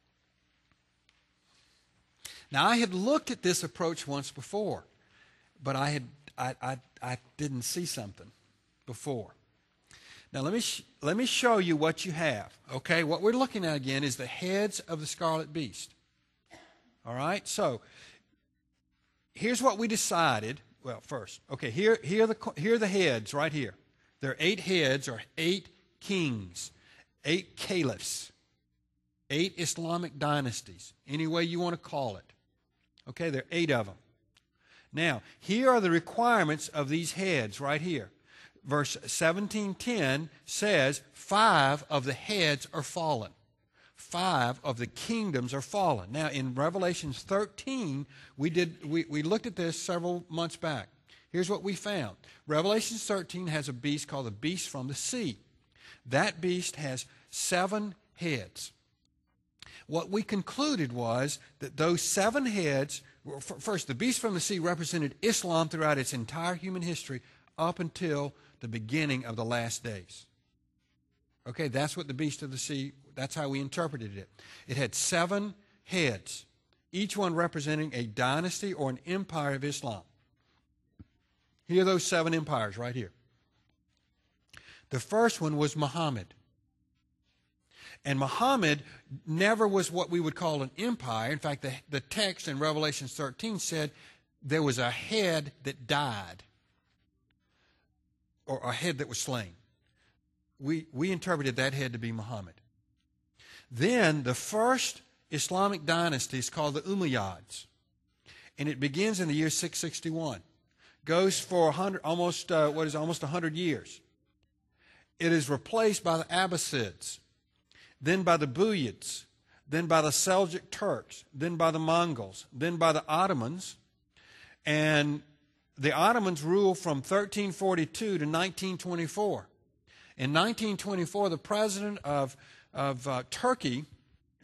Now, I had looked at this approach once before, but I had I I, I didn't see something before. Now, let me sh- let me show you what you have. Okay, what we're looking at again is the heads of the scarlet beast. All right, so here's what we decided. Well, first, okay, here here are the here are the heads right here. There are eight heads, or eight kings. Eight caliphs, eight Islamic dynasties, any way you want to call it. Okay, there are eight of them. Now, here are the requirements of these heads right here. Verse seventeen ten says, five of the heads are fallen. Five of the kingdoms are fallen. Now, in Revelation thirteen, we did we, we looked at this several months back. Here's what we found. Revelation thirteen has a beast called the beast from the sea. That beast has seven heads. What we concluded was that those seven heads, first, the beast from the sea represented Islam throughout its entire human history up until the beginning of the last days. Okay, that's what the beast of the sea, that's how we interpreted it. It had seven heads, each one representing a dynasty or an empire of Islam. Here are those seven empires right here. The first one was Muhammad. And Muhammad never was what we would call an empire. In fact, the, the text in Revelation thirteen said there was a head that died, or a head that was slain. We, we interpreted that head to be Muhammad. Then the first Islamic dynasty is called the Umayyads. And it begins in the year six sixty-one. Goes for one hundred, almost, uh, what is almost one hundred years. It is replaced by the Abbasids, then by the Buyids, then by the Seljuk Turks, then by the Mongols, then by the Ottomans. And the Ottomans ruled from thirteen forty-two to nineteen twenty-four. In nineteen twenty-four, the president of, of uh, Turkey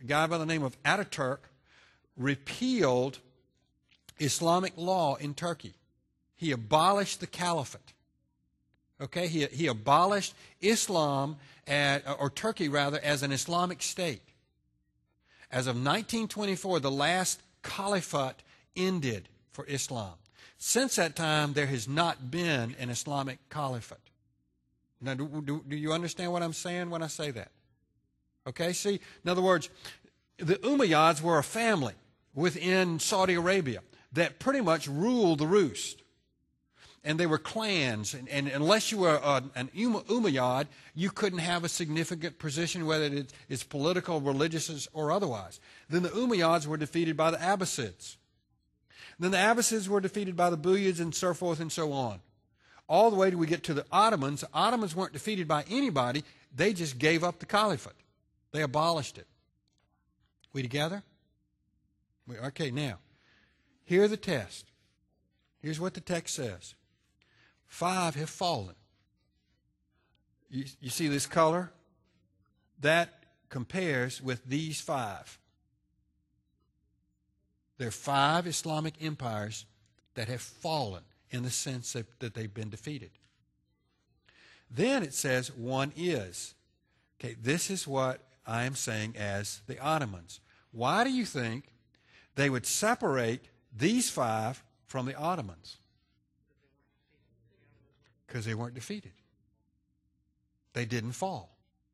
a guy by the name of Ataturk, repealed Islamic law in Turkey. He abolished the caliphate. Okay, he, he abolished Islam, at, or Turkey rather, as an Islamic state. As of nineteen twenty-four, the last caliphate ended for Islam. Since that time, there has not been an Islamic caliphate. Now, do, do, do you understand what I'm saying when I say that? Okay, see, in other words, the Umayyads were a family within Saudi Arabia that pretty much ruled the roost. And they were clans, and, and unless you were uh, an Umayyad, you couldn't have a significant position, whether it is political, religious, or otherwise. Then the Umayyads were defeated by the Abbasids. Then the Abbasids were defeated by the Buyids, and so forth and so on. All the way till we get to the Ottomans. The Ottomans weren't defeated by anybody. They just gave up the caliphate. They abolished it. We together? We, okay, now, here's the test. Here's what the text says. Five have fallen. You, you see this color? That compares with these five. There are five Islamic empires that have fallen in the sense that, that they've been defeated. Then it says one is. Okay, this is what I am saying as the Ottomans. Why do you think they would separate these five from the Ottomans? Because they weren't defeated. They didn't fall.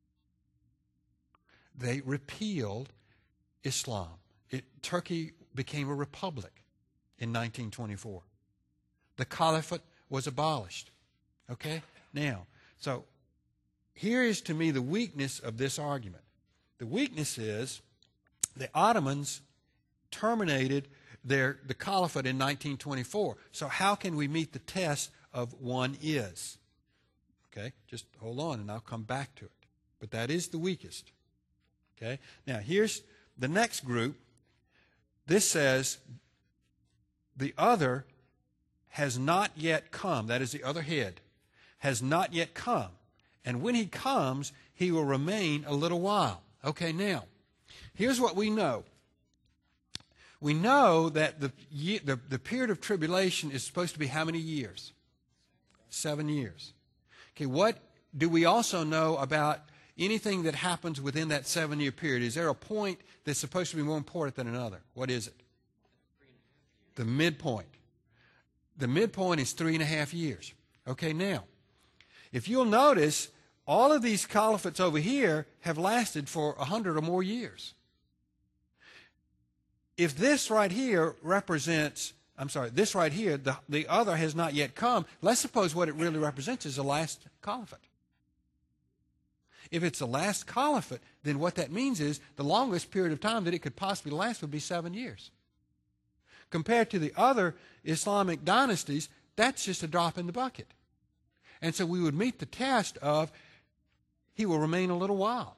They repealed Islam. It, Turkey became a republic in nineteen twenty-four. The caliphate was abolished. Okay? Now, so here is to me the weakness of this argument. The weakness is the Ottomans terminated their the caliphate in nineteen twenty-four. So how can we meet the test of one is? Okay, just hold on and I'll come back to it. But that is the weakest. Okay, now here's the next group. This says the other has not yet come. That is the other head. Has not yet come. And when he comes, he will remain a little while. Okay, now, here's what we know. We know that the, the, the period of tribulation is supposed to be how many years? Seven years. Okay, what do we also know about anything that happens within that seven-year period? Is there a point that's supposed to be more important than another? What is it? The midpoint. The midpoint is three and a half years. Okay, now, if you'll notice, all of these caliphates over here have lasted for a hundred or more years. If this right here represents, I'm sorry, this right here, the, the other has not yet come, let's suppose what it really represents is the last caliphate. If it's the last caliphate, then what that means is the longest period of time that it could possibly last would be seven years. Compared to the other Islamic dynasties, that's just a drop in the bucket. And so we would meet the test of he will remain a little while.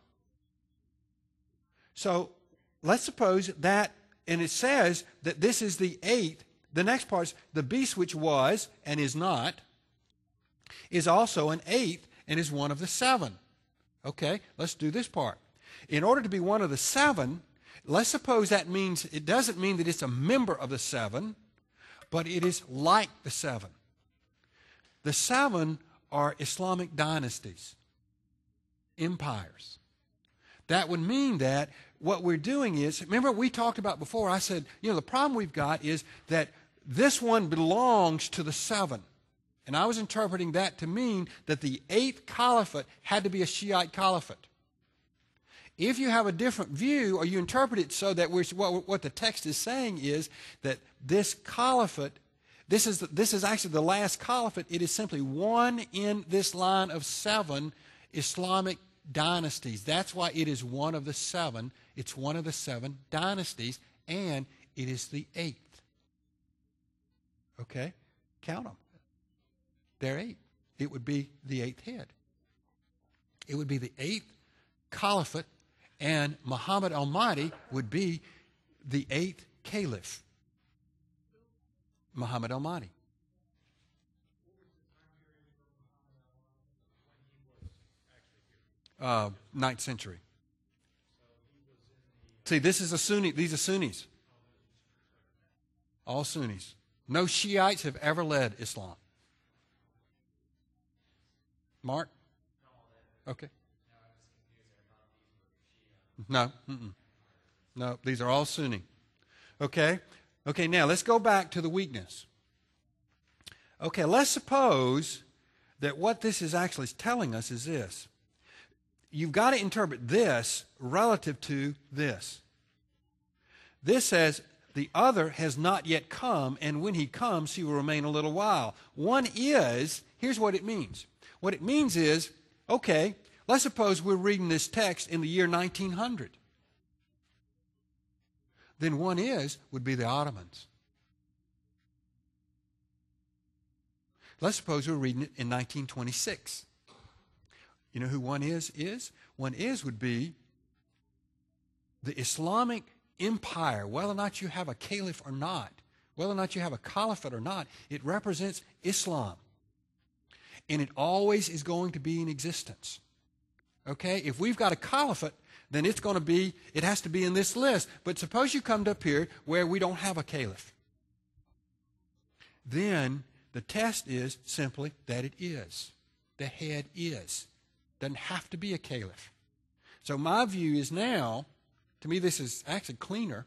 So let's suppose that, and it says that this is the eighth. The next part is the beast which was and is not, is also an eighth and is one of the seven. Okay, let's do this part. In order to be one of the seven, let's suppose that means, it doesn't mean that it's a member of the seven, but it is like the seven. The seven are Islamic dynasties, empires. That would mean that what we're doing is, remember we talked about before, I said, you know, the problem we've got is that this one belongs to the seven. And I was interpreting that to mean that the eighth caliphate had to be a Shiite caliphate. If you have a different view, or you interpret it so that we're, what, what the text is saying is that this caliphate, this is, this is actually the last caliphate, it is simply one in this line of seven Islamic dynasties. That's why it is one of the seven. It's one of the seven dynasties, and it is the eighth. Okay? Count them. They're eight. It would be the eighth head. It would be the eighth caliphate, and Muhammad Almighty would be the eighth caliph. Muhammad Almighty. Uh, ninth century. See, this is a Sunni. These are Sunnis. All Sunnis. No Shiites have ever led Islam. Mark? Okay. No. Mm-mm. No, these are all Sunni. Okay? Okay, now let's go back to the weakness. Okay, let's suppose that what this is actually telling us is this. You've got to interpret this relative to this. This says, the other has not yet come, and when he comes, he will remain a little while. One is, here's what it means. What it means is, okay, let's suppose we're reading this text in the year nineteen hundred. Then one is would be the Ottomans. Let's suppose we're reading it in nineteen twenty-six. You know who one is is? One is would be the Islamic empire, whether or not you have a caliph or not, whether or not you have a caliphate or not, it represents Islam. And it always is going to be in existence. Okay? If we've got a caliphate, then it's going to be, it has to be in this list. But suppose you come up here where we don't have a caliph. Then the test is simply that it is. The head is. Doesn't have to be a caliph. So my view is now, to me this is actually cleaner.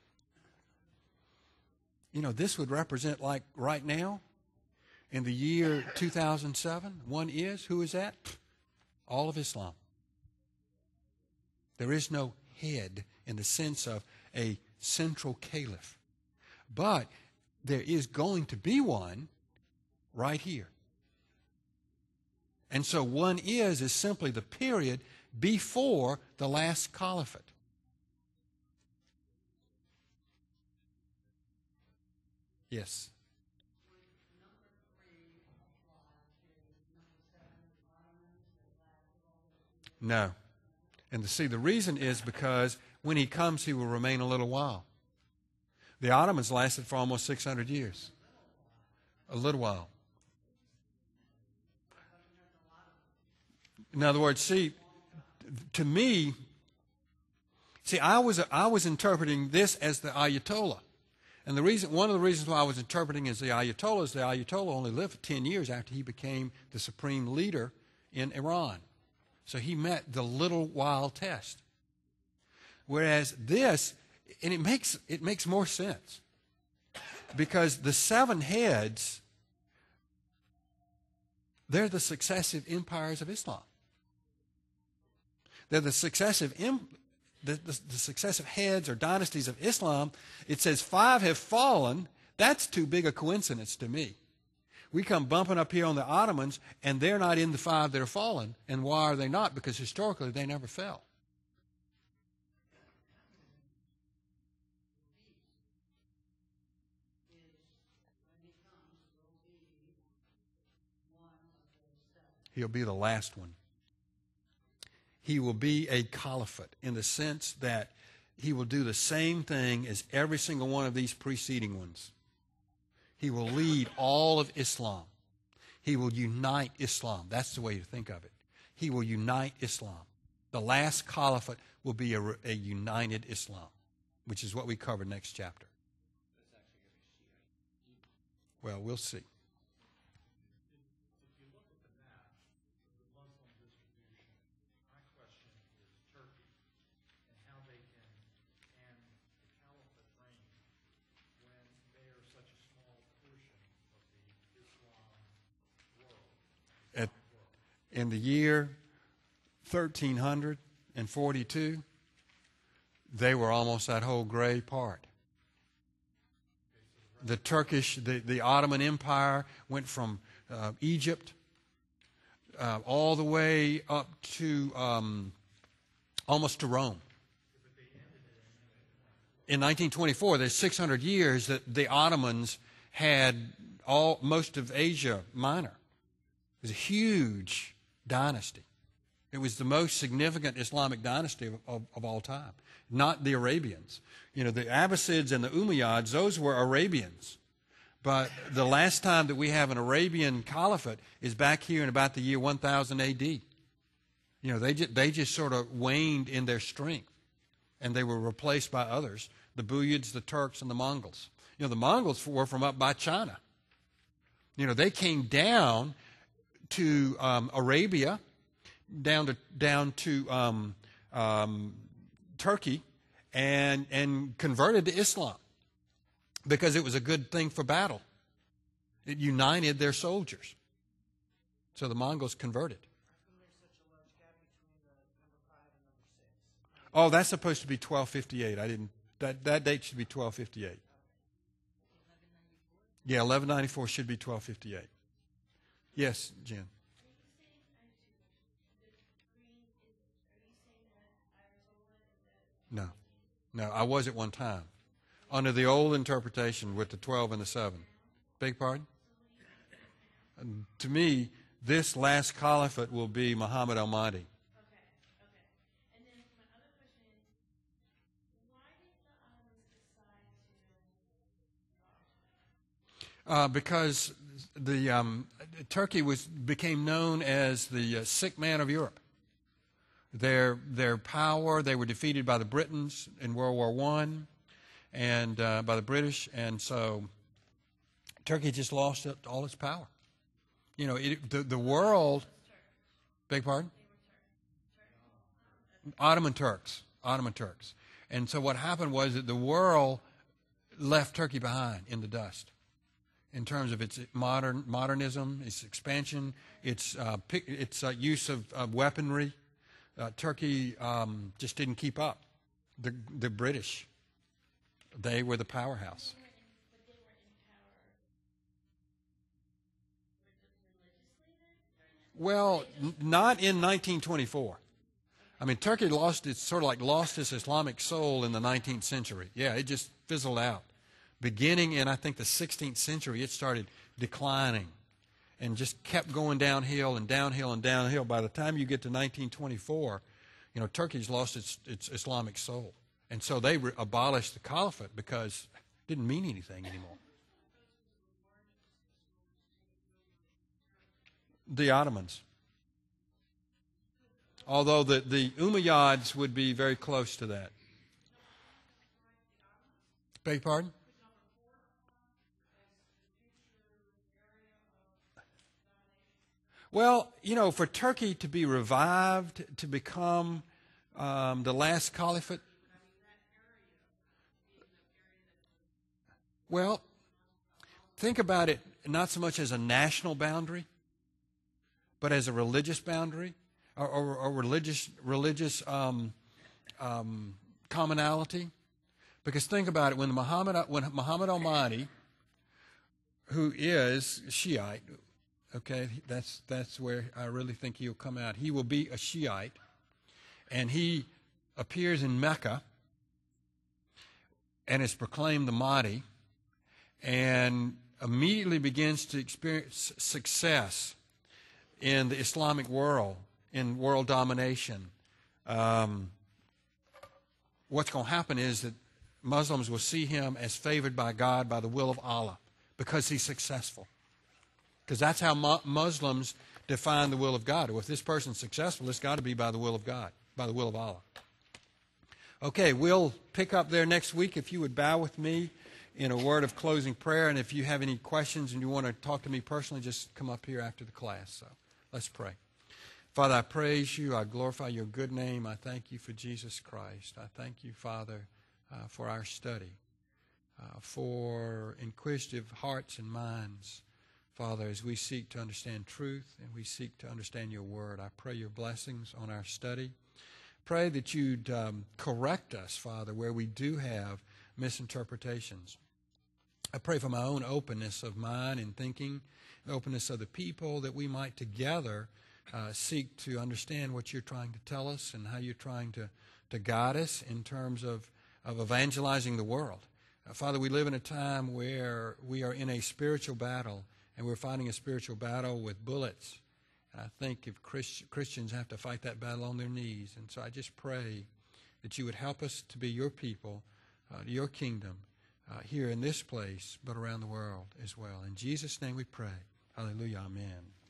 You know, this would represent like right now, in the year two thousand seven, one is, who is that? All of Islam. There is no head in the sense of a central caliph. But there is going to be one right here. And so one is is simply the period before the last caliphate. Yes. No. And to see, the reason is because when he comes, he will remain a little while. The Ottomans lasted for almost six hundred years. A little while. In other words, see, to me, see, I was I was interpreting this as the Ayatollah. And the reason, one of the reasons why I was interpreting as the Ayatollah is the Ayatollah only lived for ten years after he became the supreme leader in Iran. So he met the little while test. Whereas this, and it makes it makes more sense. Because the seven heads, they're the successive empires of Islam. They're the successive em- the, the, the successive heads or dynasties of Islam. It says five have fallen. That's too big a coincidence to me. We come bumping up here on the Ottomans, and they're not in the five that are fallen. And why are they not? Because historically they never fell. He'll be the last one. He will be a caliphate in the sense that he will do the same thing as every single one of these preceding ones. He will lead all of Islam. He will unite Islam. That's the way to think of it. He will unite Islam. The last caliphate will be a, a united Islam, which is what we cover next chapter. Well, we'll see. At, in the year thirteen forty-two, they were almost that whole gray part. The Turkish, the, the Ottoman Empire went from uh, Egypt uh, all the way up to um, almost to Rome. In nineteen twenty-four, there's six hundred years that the Ottomans had all most of Asia Minor. It was a huge dynasty. It was the most significant Islamic dynasty of, of, of all time, not the Arabians. You know, the Abbasids and the Umayyads, those were Arabians. But the last time that we have an Arabian caliphate is back here in about the year one thousand A D. You know, they just, they just sort of waned in their strength and they were replaced by others, the Buyids, the Turks, and the Mongols. You know, the Mongols were from up by China. You know, they came down to um, Arabia, down to down to um, um, Turkey, and and converted to Islam because it was a good thing for battle. It united their soldiers. So the Mongols converted. Oh, that's supposed to be twelve fifty-eight. I didn't. That that date should be twelve fifty-eight. Yeah, eleven ninety-four should be twelve fifty-eight. Yes, Jen. No, no. I was at one time under the old interpretation with the twelve and the seven. Beg pardon? And to me, this last caliphate will be Muhammad al-Mahdi. Uh, because the um, Turkey was became known as the uh, sick man of Europe. Their their power, they were defeated by the Britons in World War One, and uh, by the British, and so Turkey just lost it, all its power. You know, it, the the world. Beg pardon? Ottoman Turks, Ottoman Turks, and so what happened was that the world left Turkey behind in the dust. In terms of its modern modernism, its expansion, its uh, its uh, use of, of weaponry, uh, Turkey um, just didn't keep up. The the British, they were the powerhouse. Well, n- not in nineteen twenty-four. I mean, Turkey lost its sort of like lost its Islamic soul in the nineteenth century. Yeah, it just fizzled out. Beginning in, I think, the sixteenth century, it started declining and just kept going downhill and downhill and downhill. By the time you get to nineteen twenty-four, you know, Turkey's lost its, its Islamic soul. And so they re- abolished the caliphate because it didn't mean anything anymore. The Ottomans. Although the, the Umayyads would be very close to that. Beg your pardon? Well, you know, for Turkey to be revived, to become um, the last caliphate, well, think about it not so much as a national boundary, but as a religious boundary, or, or, or religious religious um, um, commonality. Because think about it, when Muhammad when Muhammad al-Mahdi, who is Shiite. Okay, that's that's where I really think he'll come out. He will be a Shiite, and he appears in Mecca and is proclaimed the Mahdi, and immediately begins to experience success in the Islamic world, in world domination. Um, what's going to happen is that Muslims will see him as favored by God, by the will of Allah, because he's successful. Because that's how mu- Muslims define the will of God. Well, if this person's successful, it's got to be by the will of God, by the will of Allah. Okay, we'll pick up there next week. If you would bow with me in a word of closing prayer, and if you have any questions and you want to talk to me personally, just come up here after the class. So let's pray. Father, I praise you. I glorify your good name. I thank you for Jesus Christ. I thank you, Father, uh, for our study, uh, for inquisitive hearts and minds. Father, as we seek to understand truth and we seek to understand your word, I pray your blessings on our study. Pray that you'd um, correct us, Father, where we do have misinterpretations. I pray for my own openness of mind and thinking, the openness of the people, that we might together uh, seek to understand what you're trying to tell us and how you're trying to, to guide us in terms of, of evangelizing the world. Uh, Father, we live in a time where we are in a spiritual battle, and we're fighting a spiritual battle with bullets. And I think if Christ, Christians have to fight that battle on their knees. And so I just pray that you would help us to be your people, uh, your kingdom, uh, here in this place, but around the world as well. In Jesus' name we pray. Hallelujah. Amen.